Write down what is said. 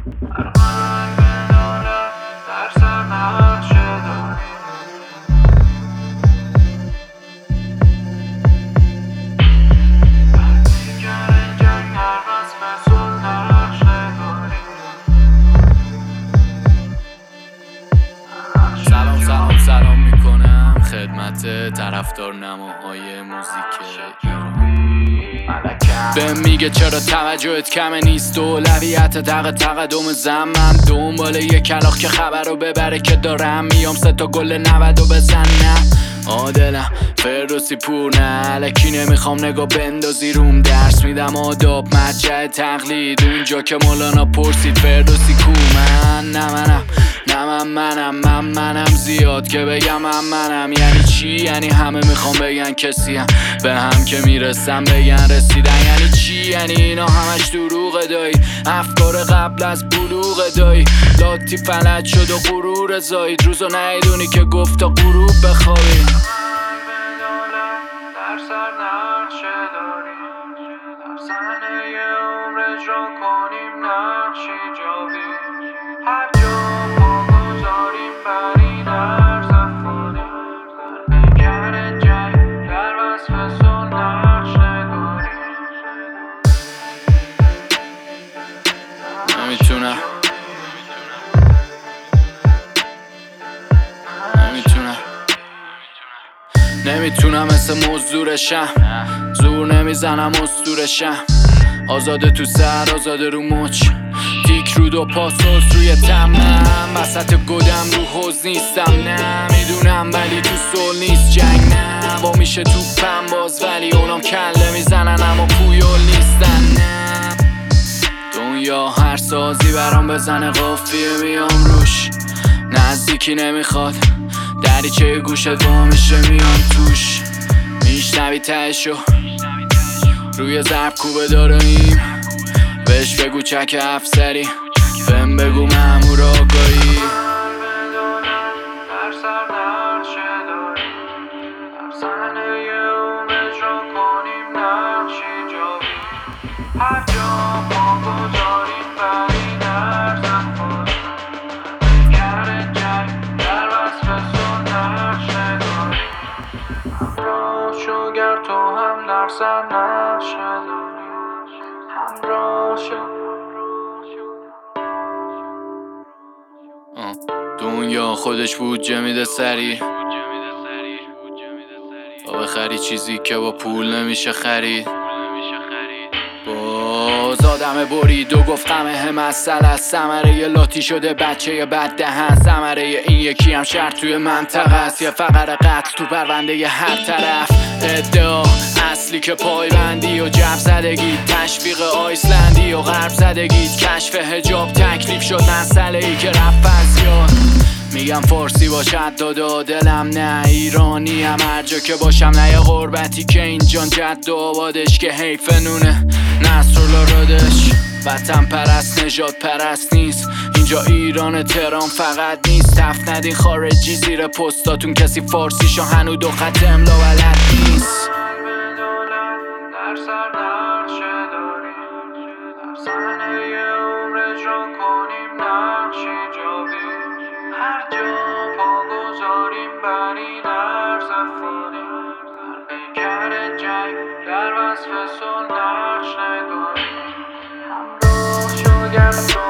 ارمنگ دولت در سر نقشه داریم. دیگر جنگ هر رسم صلح نقشه داریم. سلام میکنم خدمت طرفدار نماهای موزیک ایران. به میگه چرا توجهت کمه نیست، اولویت تقدم زمم دنبال یه کلاغ که خبر رو ببره که دارم میام 3 تا گل 90 بزنم. عادلم فردوسی پور نه الکی نمیخوام نگاه بندازی روم، درس میدم آداب مرجع تقلید اونجا که مولانا پرسید فردوسی کو. منم زیاد که بگم منم یعنی چی؟ یعنی همه میخوام بگن کسیم، به هم که میرسم بگن رسیدن. یعنی چی؟ یعنی اینا همش دروغ دایی، افکار قبل از بلوغ دایی، لاتی فلج شد و غرور زایید، روزو نیدونی که گفت تا غروب بخوابی. در سر نقشه داریم، در صحنه عمر اجرا کنیم نقشی جاوی. هر جا پا گذاریم بر این عرض افغانی، در پیکر جنگ در وصف صلح نقش نگاریم. نمیتونم مثل مزدورشم، زور نمیزنم اسطورشم، آزاده تو سر آزاده رو مچ، تیک رو دو پاسوس روی تمام، وسط گدم رو حوز نیستم نمیدونم ولی تو سول نیست جنگ نه، با میشه توپم باز ولی اونام کله میزنن اما پویول نیستن نه. دنیا هر سازی برام بزنه قافیه میام روش، نزدیکی نمیخواد دریچه گوشت وا میشه میام توش، میشنوی تهشو روی ضرب کوبه داریم، بهش بگو چک افسری بهم بگو مأمور آگاهی. در سر نقشه داریم، در صحنه عمر اجرا کنیم نقشی جاوی. هر جا پا گذاریم بر این عرض افغانی، در جنگ در وصف صلح نقش نگاریم. همراه شو گر تو هم در سر نقشه داریم، همراه شو. دنیا خودش بودجه میده سری تا بخری چیزی که با پول نمیشه خرید. باز آدم برید و گفت غمه مسئله است، ثمره ی لاتی شده بچه بد دهن، ثمره این یکی هم شهر توی منطقه است، یه فقر قتل تو پرونده ی هر طرف. ادعا اصلی که پایبندی و جب زدگی، تشویق آیسلندی و غرب زدگی، کشف حجاب تکلیف شد مسئله ای که رفت از یاد. میگم فارسی باشد دادا دلم نه ایرانی هم، هر جا که باشم نه یه غربتی که اینجان جد و آبادش که حیف نونه نصرالرادش. وطن پرست نجات پرست نیست اینجا، ایران تهران فقط نیست، تف ندین خارجی زیر پستاتون کسی فارسیشو هنو دو خط املا بلد نیست. در سر نقشه داریم، در صحنه عمر اجرا کنیم نقشی جاوی. هر جا پا گذاریم بر این عرض افغانی، در پیکر جنگ در وصف صلح نقش نگاریم. همراه شو گر تو